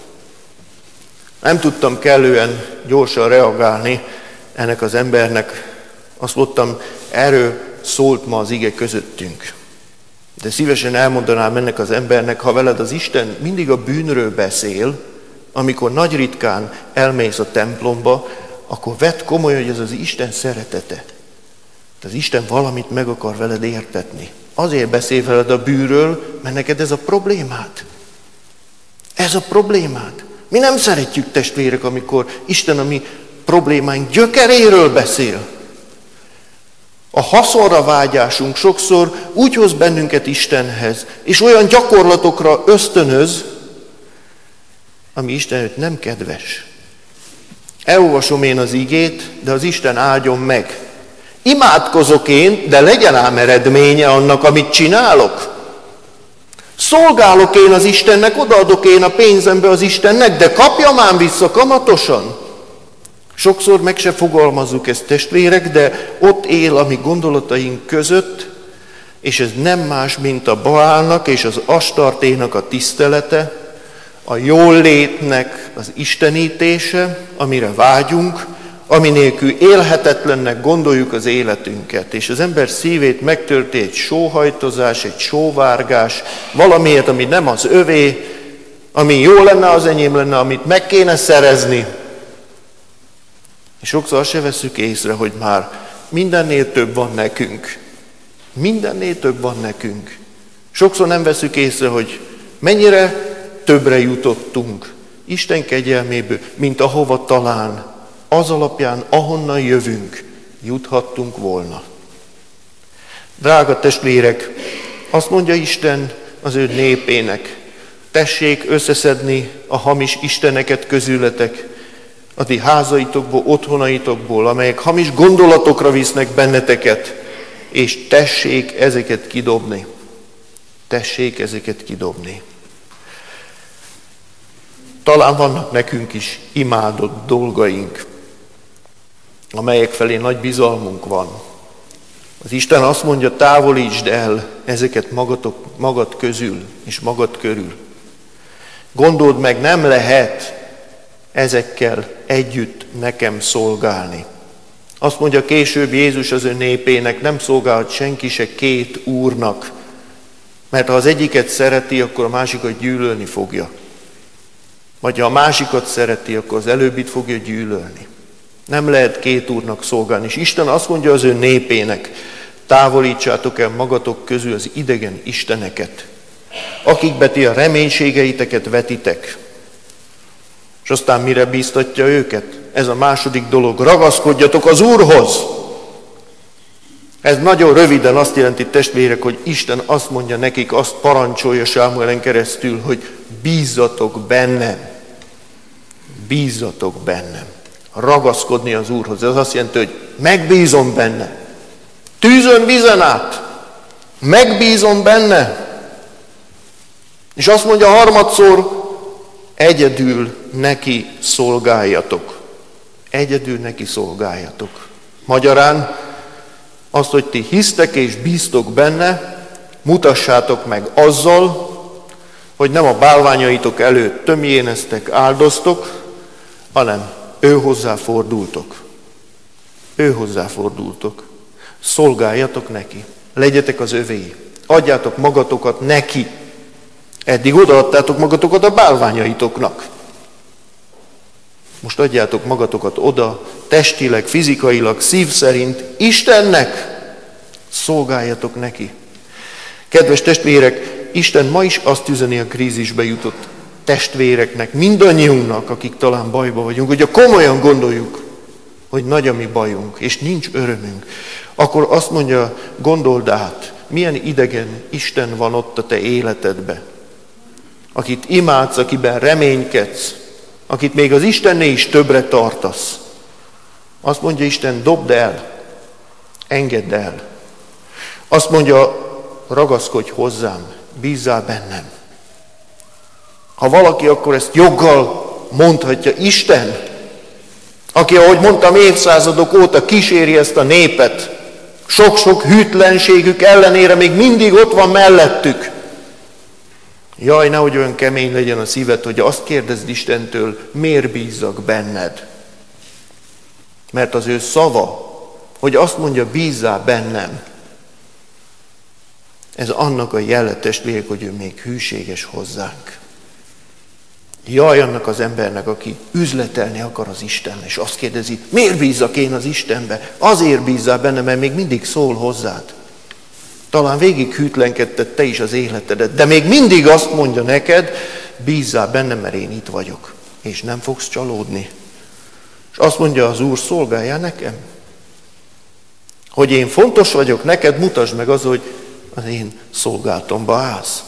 Nem tudtam kellően gyorsan reagálni ennek az embernek. Azt mondtam, erről szólt ma az ige közöttünk. De szívesen elmondanám ennek az embernek, ha veled az Isten mindig a bűnről beszél, amikor nagy ritkán elmész a templomba, akkor vedd komolyan, hogy ez az Isten szeretete. Az Isten valamit meg akar veled értetni. Azért beszél veled a bűnről, mert neked ez a problémád. Ez a problémád. Mi nem szeretjük, testvérek, amikor Isten a mi problémáink gyökeréről beszél. A haszonra vágyásunk sokszor úgy hoz bennünket Istenhez, és olyan gyakorlatokra ösztönöz, ami Istennek nem kedves. Elolvasom én az igét, de az Isten áldjon meg. Imádkozok én, de legyen ám eredménye annak, amit csinálok. Szolgálok én az Istennek, odaadok én a pénzembe az Istennek, de kapjam ám vissza kamatosan. Sokszor meg se fogalmazzuk ezt, testvérek, de ott él a mi gondolataink között, és ez nem más, mint a Baálnak és az Astarténak a tisztelete, a jól létnek az istenítése, amire vágyunk, ami nélkül élhetetlennek gondoljuk az életünket, és az ember szívét megtörti egy sóhajtozás, egy sóvárgás, valamiért, ami nem az övé, ami jó lenne, az enyém lenne, amit meg kéne szerezni. És sokszor azt se veszük észre, hogy már mindennél több van nekünk. Mindennél több van nekünk. Sokszor nem veszük észre, hogy mennyire többre jutottunk Isten kegyelméből, mint ahova talán az alapján, ahonnan jövünk, juthattunk volna. Drága testvérek, azt mondja Isten az ő népének, tessék összeszedni a hamis isteneket közületek, a ti házaitokból, otthonaitokból, amelyek hamis gondolatokra visznek benneteket, és tessék ezeket kidobni. Tessék ezeket kidobni. Talán vannak nekünk is imádott dolgaink, amelyek felé nagy bizalmunk van. Az Isten azt mondja, távolítsd el ezeket magad közül és magad körül. Gondold meg, nem lehet ezekkel együtt nekem szolgálni. Azt mondja később Jézus az ő népének, nem szolgálhat senki se két úrnak, mert ha az egyiket szereti, akkor a másikat gyűlölni fogja. Vagy ha a másikat szereti, akkor az előbbit fogja gyűlölni. Nem lehet két úrnak szolgálni. És Isten azt mondja az ő népének, távolítsátok el magatok közül az idegen isteneket, akikbe ti a reménységeiteket vetitek. És aztán mire bíztatja őket? Ez a második dolog, ragaszkodjatok az Úrhoz. Ez nagyon röviden azt jelenti, testvérek, hogy Isten azt mondja nekik, azt parancsolja Sámuelen keresztül, hogy bízzatok bennem. Bízzatok bennem. Ragaszkodni az Úrhoz. Ez azt jelenti, hogy megbízom benne. Tűzön, vízen át. Megbízom benne. És azt mondja harmadszor, egyedül neki szolgáljatok. Egyedül neki szolgáljatok. Magyarán azt, hogy ti hisztek és bíztok benne, mutassátok meg azzal, hogy nem a bálványaitok előtt tömjéneztek, áldoztok, hanem ő hozzá fordultok. Ő hozzá fordultok. Szolgáljatok neki. Legyetek az övéi. Adjátok magatokat neki. Eddig odaadtátok magatokat a bálványaitoknak. Most adjátok magatokat oda, testileg, fizikailag, szív szerint Istennek. Szolgáljatok neki. Kedves testvérek, Isten ma is azt üzeni a krízisbe jutott testvéreknek, mindannyiunknak, akik talán bajba vagyunk, hogyha komolyan gondoljuk, hogy nagy a mi bajunk, és nincs örömünk, akkor azt mondja, gondold át, milyen idegen Isten van ott a te életedbe, akit imádsz, akiben reménykedsz, akit még az Istennél is többre tartasz. Azt mondja Isten, dobd el, engedd el. Azt mondja, ragaszkodj hozzám, bízzál bennem. Ha valaki, akkor ezt joggal mondhatja, Isten, aki, ahogy mondtam, évszázadok óta kíséri ezt a népet, sok-sok hűtlenségük ellenére még mindig ott van mellettük. Jaj, nehogy olyan kemény legyen a szíved, hogy azt kérdezd Istentől, miért bízzak benned? Mert az ő szava, hogy azt mondja, bízzál bennem, ez annak a jele, testvérek, hogy ő még hűséges hozzánk. Jaj annak az embernek, aki üzletelni akar az Istennel, és azt kérdezi, miért bízzak én az Istenbe? Azért bízzál benne, mert még mindig szól hozzád. Talán végig hűtlenkedted te is az életedet, de még mindig azt mondja neked, bízzál benne, mert én itt vagyok, és nem fogsz csalódni. És azt mondja az Úr, szolgáljál nekem. Hogy én fontos vagyok neked, mutasd meg az, hogy az én szolgálatomba állsz.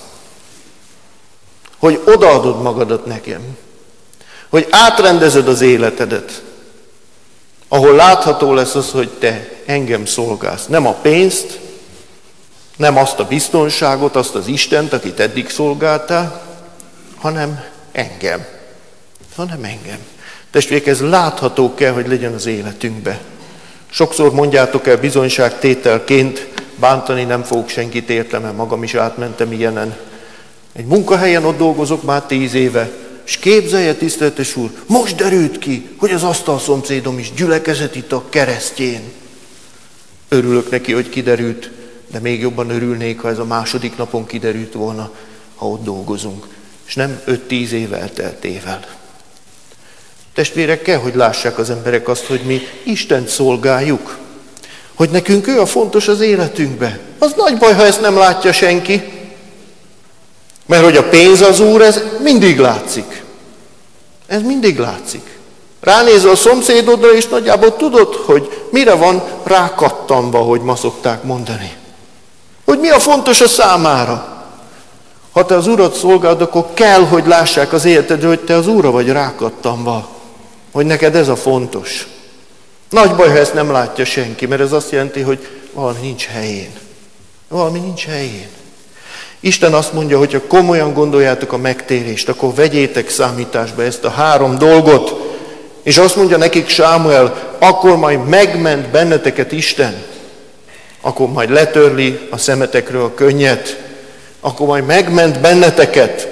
Hogy odaadod magadat nekem. Hogy átrendezed az életedet. Ahol látható lesz az, hogy te engem szolgálsz. Nem a pénzt, nem azt a biztonságot, azt az Istent, akit eddig szolgáltál, hanem engem. Testvérek, ez látható kell, hogy legyen az életünkben. Sokszor mondjátok el bizonyságtételként, bántani nem fogok senkit értem, mert magam is átmentem ilyenen. Egy munkahelyen ott dolgozok már 10 éve, és képzelje, tiszteletes úr, most derült ki, hogy az asztalszomszédom is gyülekezett itt a keresztjén. Örülök neki, hogy kiderült, de még jobban örülnék, ha ez a második napon kiderült volna, ha ott dolgozunk. És nem 5-10 év elteltével. Testvérek, kell, hogy lássák az emberek azt, hogy mi Istent szolgáljuk. Hogy nekünk ő a fontos az életünkbe. Az nagy baj, ha ezt nem látja senki. Mert hogy a pénz az Úr, ez mindig látszik. Ez mindig látszik. Ránézel a szomszédodra, és nagyjából tudod, hogy mire van rákattanva, hogy ma szokták mondani. Hogy mi a fontos a számára. Ha te az Urat szolgálod, akkor kell, hogy lássák az életedről, hogy te az Úrra vagy rákattanva. Hogy neked ez a fontos. Nagy baj, ha ezt nem látja senki, mert ez azt jelenti, hogy valami nincs helyén. Valami nincs helyén. Isten azt mondja, hogy ha komolyan gondoljátok a megtérést, akkor vegyétek számításba ezt a 3 dolgot, és azt mondja nekik Sámuel, akkor majd megment benneteket Isten, akkor majd letörli a szemetekről a könnyet, akkor majd megment benneteket.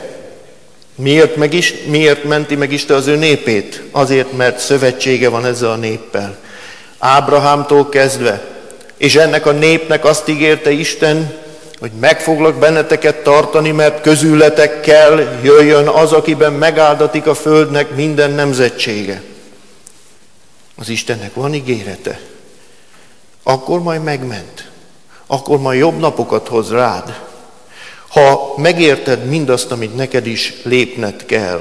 Miért menti meg Isten az ő népét? Azért, mert szövetsége van ezzel a néppel. Ábrahámtól kezdve, és ennek a népnek azt ígérte Isten, hogy meg foglak benneteket tartani, mert közületek kell jöjjön az, akiben megáldatik a földnek minden nemzetsége. Az Istennek van ígérete. Akkor majd megment. Akkor majd jobb napokat hoz rád. Ha megérted mindazt, amit neked is lépned kell.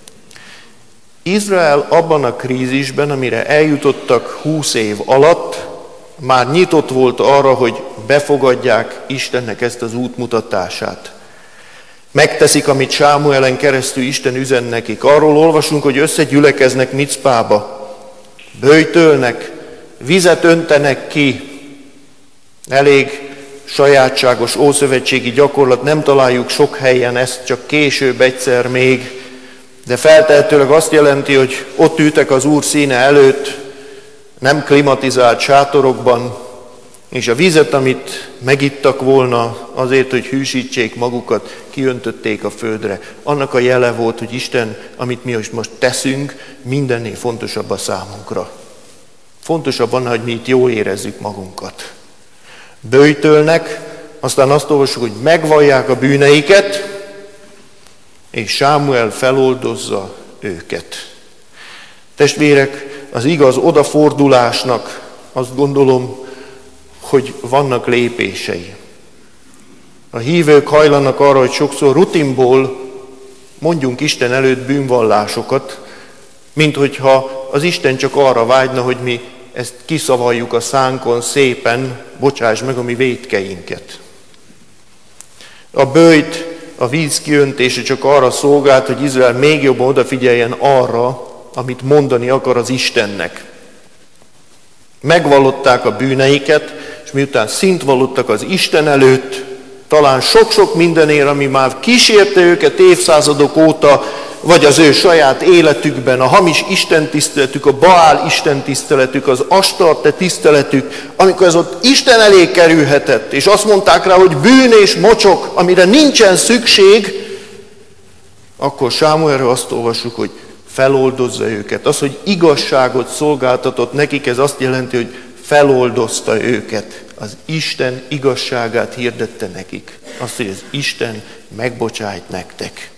Izrael abban a krízisben, amire eljutottak 20 év alatt, már nyitott volt arra, hogy befogadják Istennek ezt az útmutatását. Megteszik, amit Sámuelen keresztül Isten üzen nekik. Arról olvasunk, hogy összegyülekeznek Micpába, böjtölnek, vizet öntenek ki. Elég sajátságos ószövetségi gyakorlat, nem találjuk sok helyen ezt, csak később egyszer még, de feltehetőleg azt jelenti, hogy ott ültek az Úr színe előtt, nem klimatizált sátorokban, és a vizet, amit megittak volna azért, hogy hűsítsék magukat, kiöntötték a földre. Annak a jele volt, hogy Isten, amit mi most teszünk, mindennél fontosabb a számunkra. Fontosabb annál, hogy mi itt jól érezzük magunkat. Böjtölnek, aztán azt olvasjuk, hogy megvallják a bűneiket, és Sámuel feloldozza őket. Testvérek, az igaz odafordulásnak azt gondolom, hogy vannak lépései. A hívők hajlanak arra, hogy sokszor rutinból mondjunk Isten előtt bűnvallásokat, mint hogyha az Isten csak arra vágyna, hogy mi ezt kiszavaljuk a szánkon szépen, bocsáss meg a mi vétkeinket. A böjt, a víz kiöntése csak arra szolgált, hogy Izrael még jobban odafigyeljen arra, amit mondani akar az Istennek. Megvallották a bűneiket, és miután szint vallottak az Isten előtt, talán sok-sok mindenért, ami már kísérte őket évszázadok óta, vagy az ő saját életükben, a hamis istentiszteletük, a Baál istentiszteletük, az Astarte tiszteletük, amikor ez ott Isten elé kerülhetett, és azt mondták rá, hogy bűn és mocsok, amire nincsen szükség, akkor Sámuelről azt olvassuk, hogy feloldozza őket. Az, hogy igazságot szolgáltatott nekik, ez azt jelenti, hogy feloldozta őket. Az Isten igazságát hirdette nekik. Azt, hogy az Isten megbocsájt nektek.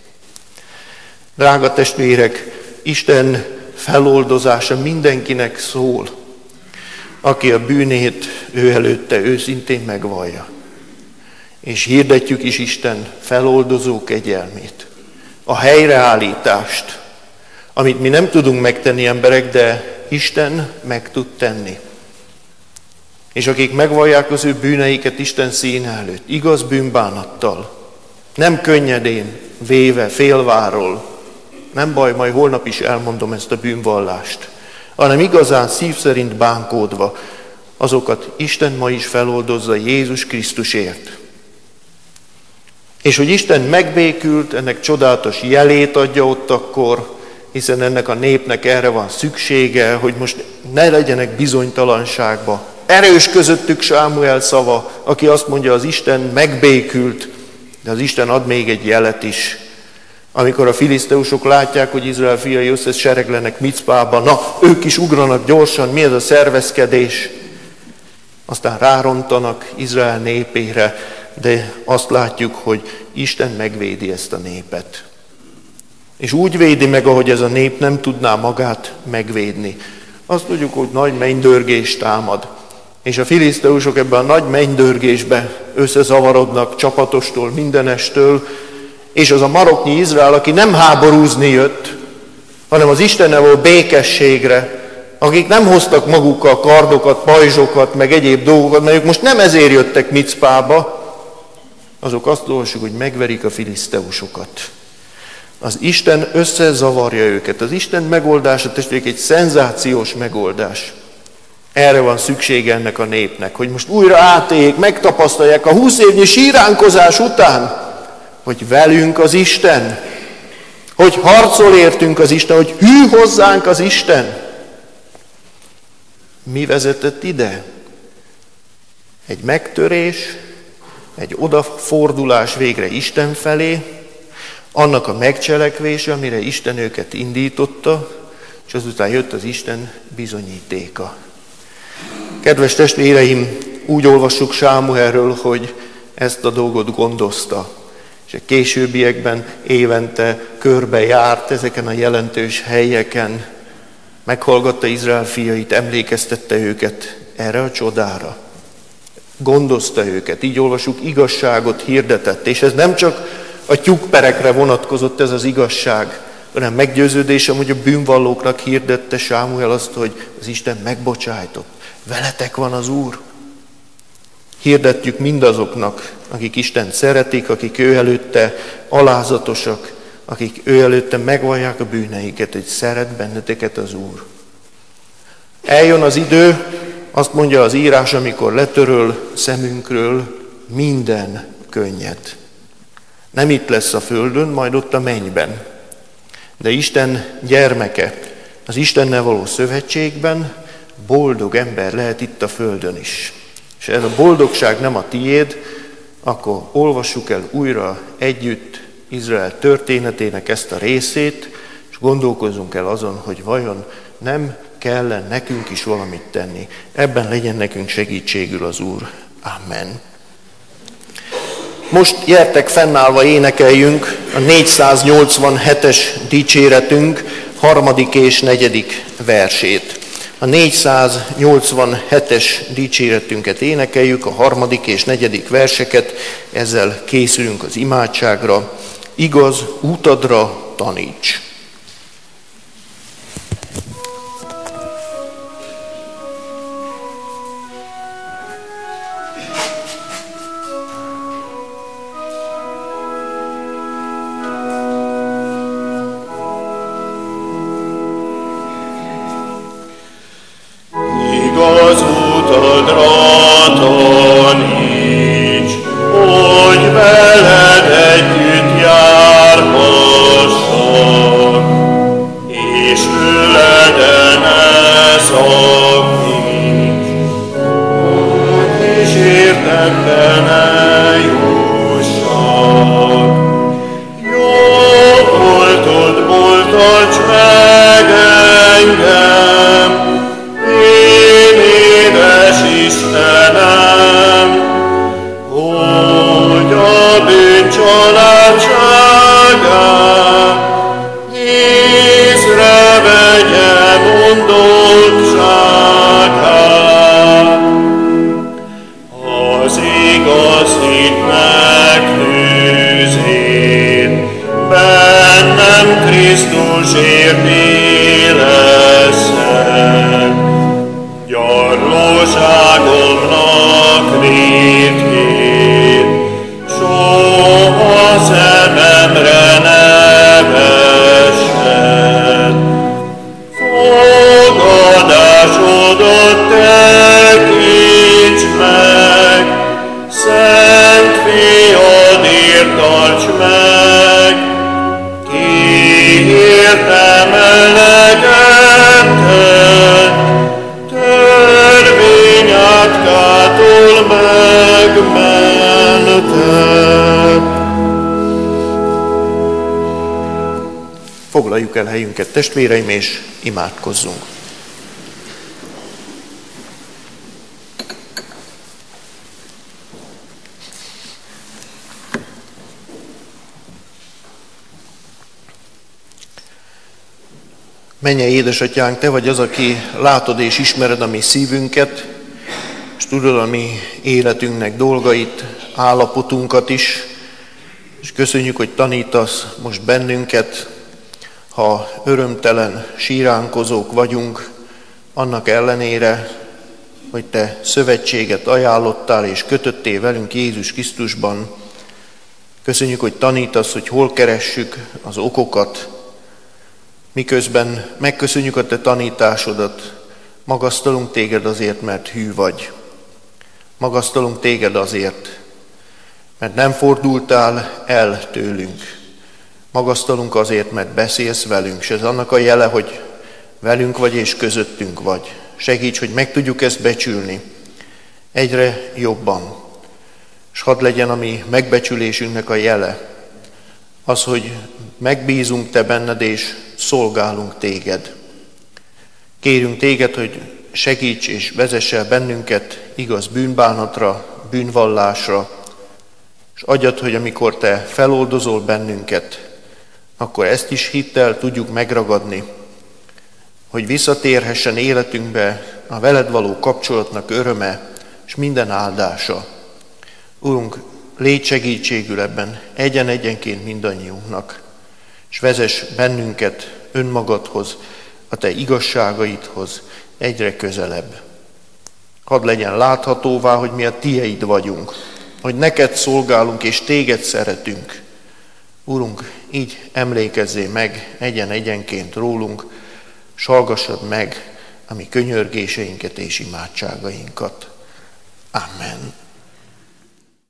Drága testvérek, Isten feloldozása mindenkinek szól, aki a bűnét ő előtte őszintén megvallja. És hirdetjük is Isten feloldozó kegyelmét, a helyreállítást, amit mi nem tudunk megtenni emberek, de Isten meg tud tenni. És akik megvallják az ő bűneiket Isten színe előtt, igaz bűnbánattal, nem könnyedén véve, félváról, nem baj, majd holnap is elmondom ezt a bűnvallást, hanem igazán szív szerint bánkódva, azokat Isten ma is feloldozza Jézus Krisztusért. És hogy Isten megbékült, ennek csodálatos jelét adja ott akkor, hiszen ennek a népnek erre van szüksége, hogy most ne legyenek bizonytalanságba. Erős közöttük Sámuel szava, aki azt mondja, az Isten megbékült, de az Isten ad még egy jelet is. Amikor a filiszteusok látják, hogy Izrael fiai összesereglenek Micpába, na, ők is ugranak gyorsan, mi ez a szervezkedés? Aztán rárontanak Izrael népére, de azt látjuk, hogy Isten megvédi ezt a népet. És úgy védi meg, ahogy ez a nép nem tudná magát megvédni. Azt tudjuk, hogy nagy mennydörgés támad. És a filiszteusok ebben a nagy mennydörgésbe összezavarodnak csapatostól, mindenestől, és az a maroknyi Izrael, aki nem háborúzni jött, hanem az Istennel való békességre, akik nem hoztak magukkal kardokat, pajzsokat, meg egyéb dolgokat, mert ők most nem ezért jöttek Micpába, azok azt olvassuk, hogy megverik a filiszteusokat. Az Isten összezavarja őket. Az Isten megoldása, testvérek, egy szenzációs megoldás. Erre van szüksége ennek a népnek, hogy most újra átéljék, megtapasztalják a 20 évnyi síránkozás után, hogy velünk az Isten, hogy harcol értünk az Isten, hogy hű hozzánk az Isten. Mi vezetett ide? Egy megtörés, egy odafordulás végre Isten felé, annak a megcselekvése, amire Isten őket indította, és azután jött az Isten bizonyítéka. Kedves testvéreim, úgy olvassuk Sámuelről, hogy ezt a dolgot gondozta, és a későbbiekben évente körbe járt ezeken a jelentős helyeken, meghallgatta Izrael fiait, emlékeztette őket erre a csodára. Gondozta őket, így olvasjuk, igazságot hirdetett, és ez nem csak a tyúkperekre vonatkozott ez az igazság, hanem meggyőződésem, hogy a bűnvallóknak hirdette Sámuel azt, hogy az Isten megbocsájtott. Veletek van az Úr. Hirdetjük mindazoknak, akik Istent szeretik, akik ő előtte alázatosak, akik ő előtte megvallják a bűneiket, hogy szeret benneteket az Úr. Eljön az idő, azt mondja az írás, amikor letöröl szemünkről minden könnyet. Nem itt lesz a földön, majd ott a mennyben. De Isten gyermeke, az Istennel való szövetségben boldog ember lehet itt a földön is. És ez a boldogság nem a tiéd, akkor olvassuk el újra együtt Izrael történetének ezt a részét, és gondolkozzunk el azon, hogy vajon nem kellene nekünk is valamit tenni. Ebben legyen nekünk segítségül az Úr. Amen. Most gyertek, fennállva énekeljünk a 487-es dicséretünk 3. és 4. versét. A 487-es dicséretünket énekeljük, a 3. és 4. verseket, ezzel készülünk az imádságra. Igaz útadra taníts! Istenem, imádságomnak ritkét, soha szememre ne vessen. Fogadásodat tekints meg, Szent Fiadért tarts meg, kiírtem elegetted, törvényátkától megmented. Foglaljuk el helyünket, testvéreim, és imádkozzunk. Mennyei édesatyánk, Te vagy az, aki látod és ismered a mi szívünket, és tudod a mi életünknek dolgait, állapotunkat is, és köszönjük, hogy tanítasz most bennünket, ha örömtelen, síránkozók vagyunk, annak ellenére, hogy Te szövetséget ajánlottál és kötöttél velünk Jézus Krisztusban. Köszönjük, hogy tanítasz, hogy hol keressük az okokat, miközben megköszönjük a Te tanításodat, magasztalunk Téged azért, mert hű vagy. Magasztalunk Téged azért, mert nem fordultál el tőlünk. Magasztalunk azért, mert beszélsz velünk, és ez annak a jele, hogy velünk vagy és közöttünk vagy. Segíts, hogy meg tudjuk ezt becsülni egyre jobban. És hadd legyen a mi megbecsülésünknek a jele az, hogy megbízunk Te benned, és szolgálunk Téged. Kérünk Téged, hogy segíts és vezess el bennünket igaz bűnbánatra, bűnvallásra, és adjad, hogy amikor Te feloldozol bennünket, akkor ezt is hittel tudjuk megragadni, hogy visszatérhessen életünkbe a veled való kapcsolatnak öröme és minden áldása. Urunk, légy segítségül ebben egyen-egyenként mindannyiunknak, és vezess bennünket önmagadhoz, a Te igazságaidhoz egyre közelebb. Hadd legyen láthatóvá, hogy mi a Tieid vagyunk, hogy neked szolgálunk és Téged szeretünk. Urunk, így emlékezzél meg egyen-egyenként rólunk, s hallgassad meg a mi könyörgéseinket és imádságainkat. Amen.